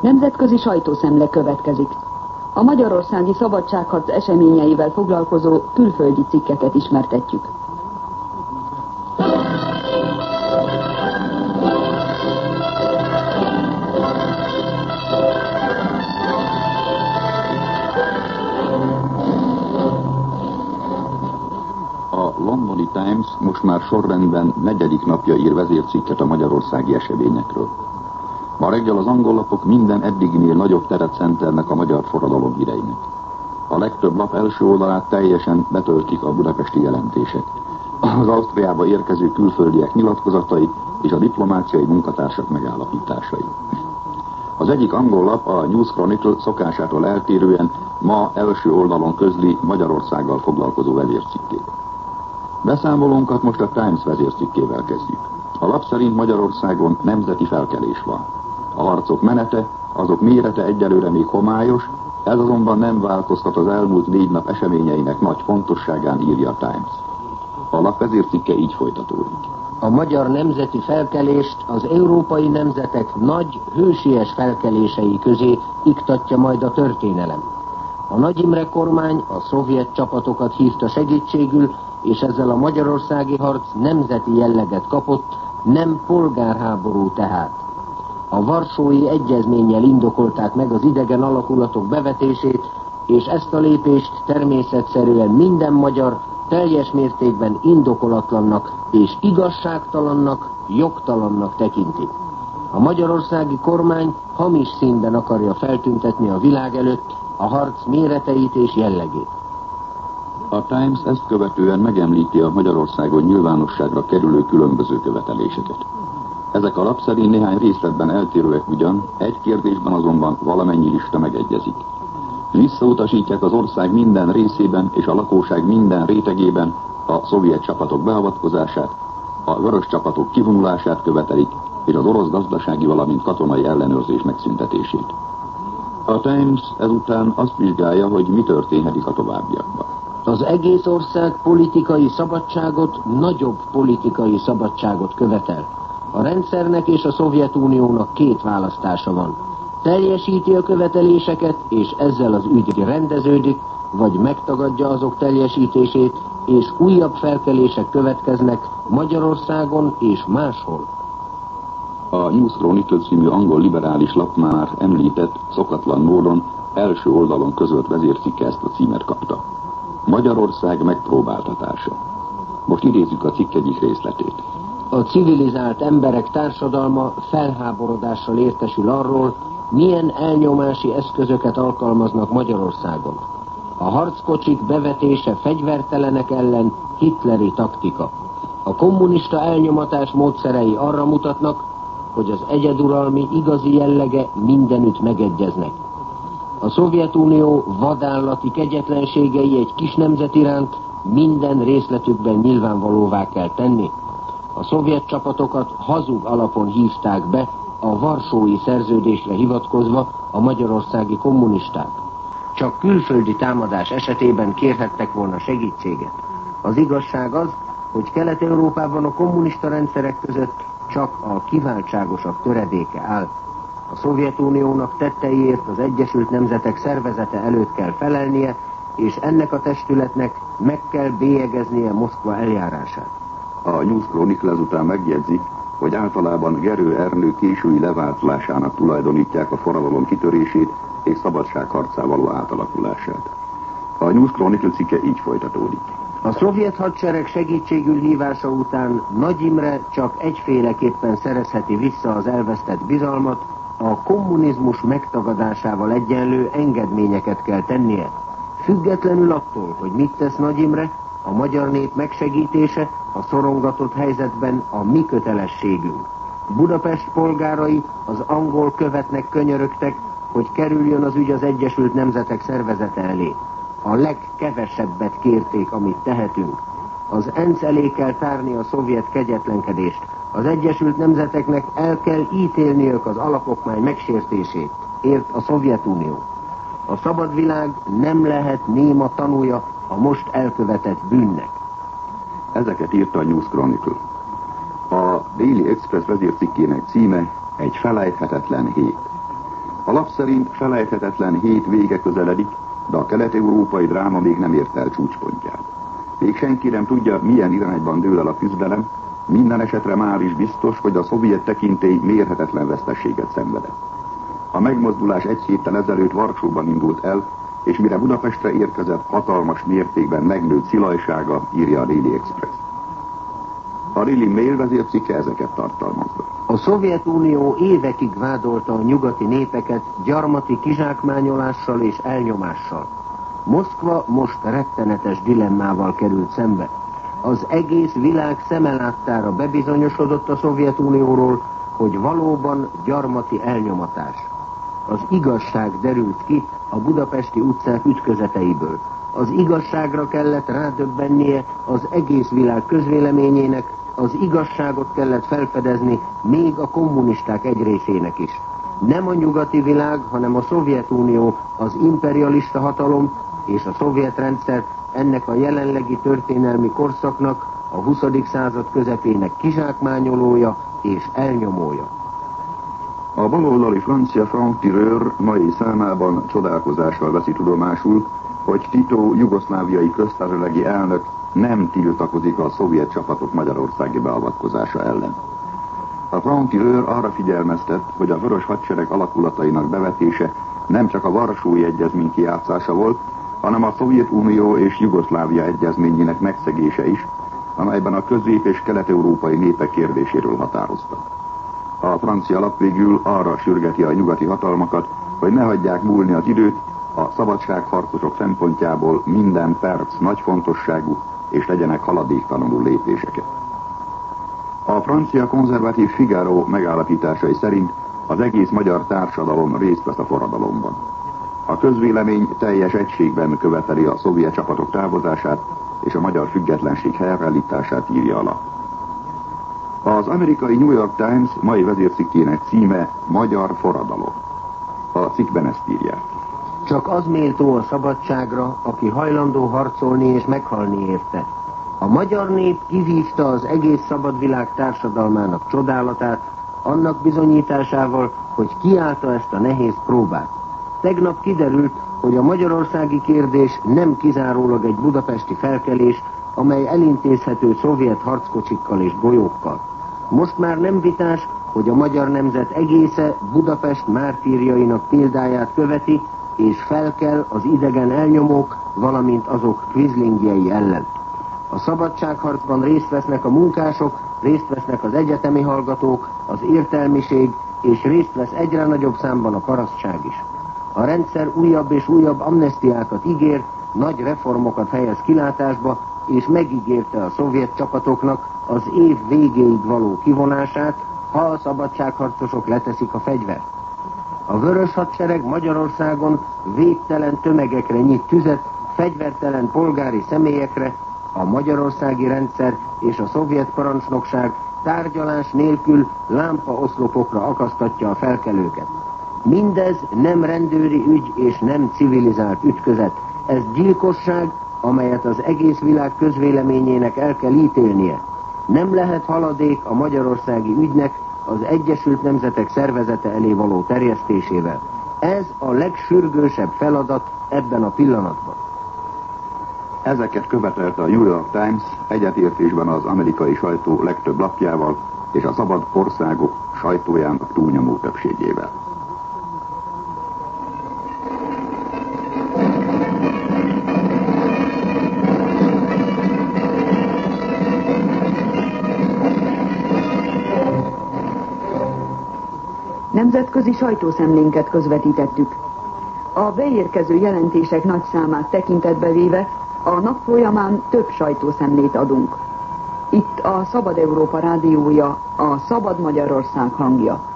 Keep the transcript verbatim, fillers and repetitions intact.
Nemzetközi sajtószemle következik. A magyarországi szabadságharc eseményeivel foglalkozó külföldi cikkeket ismertetjük. A Londoni Times most már sorrendben negyedik napja ír vezércikket a magyarországi eseményekről. Ma reggel az angol lapok minden eddiginél nagyobb teret szentelnek a magyar forradalom híreinek. A legtöbb lap első oldalát teljesen betöltik a budapesti jelentések, az Ausztriába érkező külföldiek nyilatkozatai és a diplomáciai munkatársak megállapításai. Az egyik angol lap, a News Chronicle szokásától eltérően ma első oldalon közli Magyarországgal foglalkozó vezércikkét. Beszámolónkat most a Times vezércikkével kezdjük. A lap szerint Magyarországon nemzeti felkelés van. A harcok menete, azok mérete egyelőre még homályos, ez azonban nem változtat az elmúlt négy nap eseményeinek nagy fontosságán, írja a Times. A lap vezércikke így folytatódik. A magyar nemzeti felkelést az európai nemzetek nagy, hősies felkelései közé iktatja majd a történelem. A Nagy Imre kormány a szovjet csapatokat hívta segítségül, és ezzel a magyarországi harc nemzeti jelleget kapott, nem polgárháború tehát. A Varsói Egyezménnyel indokolták meg az idegen alakulatok bevetését, és ezt a lépést természetszerűen minden magyar teljes mértékben indokolatlannak és igazságtalannak, jogtalannak tekinti. A magyarországi kormány hamis színben akarja feltüntetni a világ előtt a harc méreteit és jellegét. A Times ezt követően megemlíti a Magyarországon nyilvánosságra kerülő különböző követeléseket. Ezek a lap szerint néhány részletben eltérőek ugyan, egy kérdésben azonban valamennyi lista megegyezik. Visszautasítják az ország minden részében és a lakóság minden rétegében a szovjet csapatok beavatkozását, a vörös csapatok kivonulását követelik, és az orosz gazdasági, valamint katonai ellenőrzés megszüntetését. A Times ezután azt vizsgálja, hogy mi történhetik a továbbiakban. Az egész ország politikai szabadságot, nagyobb politikai szabadságot követel. A rendszernek és a Szovjetuniónak két választása van. Teljesíti a követeléseket, és ezzel az ügy rendeződik, vagy megtagadja azok teljesítését, és újabb felkelések következnek Magyarországon és máshol. A News Chronicle című angol liberális lap már említett, szokatlan módon első oldalon közölt vezércikke ezt a címet kapta. Magyarország megpróbáltatása. Most idézzük a cikk egyik részletét. A civilizált emberek társadalma felháborodással értesül arról, milyen elnyomási eszközöket alkalmaznak Magyarországon. A harckocsik bevetése fegyvertelenek ellen hitleri taktika. A kommunista elnyomatás módszerei arra mutatnak, hogy az egyeduralmi igazi jellege mindenütt megegyeznek. A Szovjetunió vadállati kegyetlenségei egy kis nemzet iránt minden részletükben nyilvánvalóvá kell tenni. A szovjet csapatokat hazug alapon hívták be, a Varsói Szerződésre hivatkozva a magyarországi kommunisták. Csak külföldi támadás esetében kérhettek volna segítséget. Az igazság az, hogy Kelet-Európában a kommunista rendszerek között csak a kiváltságosabb töredéke áll. A Szovjetuniónak tetteiért az Egyesült Nemzetek Szervezete előtt kell felelnie, és ennek a testületnek meg kell bélyegeznie Moszkva eljárását. A News Chronicle ezután megjegyzi, hogy általában Gerő Ernő késői leváltozásának tulajdonítják a forradalom kitörését és szabadságharccá való átalakulását. A News Chronicle cikke így folytatódik. A szovjet hadsereg segítségül hívása után Nagy Imre csak egyféleképpen szerezheti vissza az elvesztett bizalmat, a kommunizmus megtagadásával egyenlő engedményeket kell tennie. Függetlenül attól, hogy mit tesz Nagy Imre, a magyar nép megsegítése a szorongatott helyzetben a mi kötelességünk. Budapest polgárai az angol követnek könyörögtek, hogy kerüljön az ügy az Egyesült Nemzetek Szervezete elé. A legkevesebbet kérték, amit tehetünk. Az ENSZ elé kell tárni a szovjet kegyetlenkedést. Az Egyesült Nemzeteknek el kell ítélniük az alapokmány megsértését, ért a Szovjetunió. A szabad világ nem lehet néma tanúja a most elkövetett bűnnek. Ezeket írta a News Chronicle. A Daily Express vezércikkének címe egy felejthetetlen hét. A lap szerint felejthetetlen hét vége közeledik, de a kelet-európai dráma még nem ért el csúcspontját. Még senki nem tudja, milyen irányban dől el a küzdelem, minden esetre már is biztos, hogy a szovjet tekintély mérhetetlen veszteséget szenvedett. A megmozdulás egy héttel ezelőtt Varsóban indult el, és mire Budapestre érkezett, hatalmas mértékben megnőtt szilajsága, írja a Daily Express. A Daily Mail vezércikke ezeket tartalmazza. A Szovjetunió évekig vádolta a nyugati népeket gyarmati kizsákmányolással és elnyomással. Moszkva most rettenetes dilemmával került szembe. Az egész világ szemeláttára bebizonyosodott a Szovjetunióról, hogy valóban gyarmati elnyomatás. Az igazság derült ki a budapesti utcák ütközeteiből. Az igazságra kellett rádöbbennie az egész világ közvéleményének, az igazságot kellett felfedezni még a kommunisták egy részének is. Nem a nyugati világ, hanem a Szovjetunió az imperialista hatalom, és a szovjet rendszer ennek a jelenlegi történelmi korszaknak, a huszadik század közepének kizsákmányolója és elnyomója. A baloldali francia Franc-Tireur mai számában csodálkozással veszi tudomásul, hogy Tito jugoszláviai köztársasági elnök nem tiltakozik a szovjet csapatok magyarországi beavatkozása ellen. A Franc-Tireur arra figyelmeztet, hogy a vörös hadsereg alakulatainak bevetése nem csak a Varsói Egyezmény kijátszása volt, hanem a Szovjetunió és Jugoszlávia egyezményének megszegése is, amelyben a közép- és kelet-európai népek kérdéséről határozta. A francia lap végül arra sürgeti a nyugati hatalmakat, hogy ne hagyják múlni az időt, a szabadságharcosok szempontjából minden perc nagy fontosságú, és legyenek haladéktalanul lépéseket. A francia konzervatív Figaro megállapításai szerint az egész magyar társadalom részt vesz a forradalomban. A közvélemény teljes egységben követeli a szovjet csapatok távozását, és a magyar függetlenség helyreállítását írja alá. Az amerikai New York Times mai vezércikkének címe Magyar forradalom. A cikkben ezt írják. Csak az méltó a szabadságra, aki hajlandó harcolni és meghalni érte. A magyar nép kivívta az egész szabadvilág társadalmának csodálatát, annak bizonyításával, hogy kiállta ezt a nehéz próbát. Tegnap kiderült, hogy a magyarországi kérdés nem kizárólag egy budapesti felkelés, amely elintézhető szovjet harckocsikkal és golyókkal. Most már nem vitás, hogy a magyar nemzet egésze Budapest mártírjainak példáját követi, és felkel az idegen elnyomók, valamint azok kvizlingjei ellen. A szabadságharcban részt vesznek a munkások, részt vesznek az egyetemi hallgatók, az értelmiség, és részt vesz egyre nagyobb számban a parasztság is. A rendszer újabb és újabb amnesztiákat ígér, nagy reformokat helyez kilátásba, és megígérte a szovjet csapatoknak az év végéig való kivonását, ha a szabadságharcosok leteszik a fegyvert. A vörös hadsereg Magyarországon végtelen tömegekre nyit tüzet, fegyvertelen polgári személyekre, a magyarországi rendszer és a szovjet parancsnokság tárgyalás nélkül lámpaoszlopokra akasztatja a felkelőket. Mindez nem rendőri ügy és nem civilizált ütközet. Ez gyilkosság, amelyet az egész világ közvéleményének el kell ítélnie. Nem lehet haladék a magyarországi ügynek az Egyesült Nemzetek Szervezete elé való terjesztésével. Ez a legsürgősebb feladat ebben a pillanatban. Ezeket követelte a New York Times egyetértésben az amerikai sajtó legtöbb lapjával és a szabad országok sajtójának túlnyomó többségével. Nemzetközi sajtószemlénket közvetítettük. A beérkező jelentések nagy számát tekintetbe véve a nap folyamán több sajtószemlét adunk. Itt a Szabad Európa rádiója, a Szabad Magyarország hangja.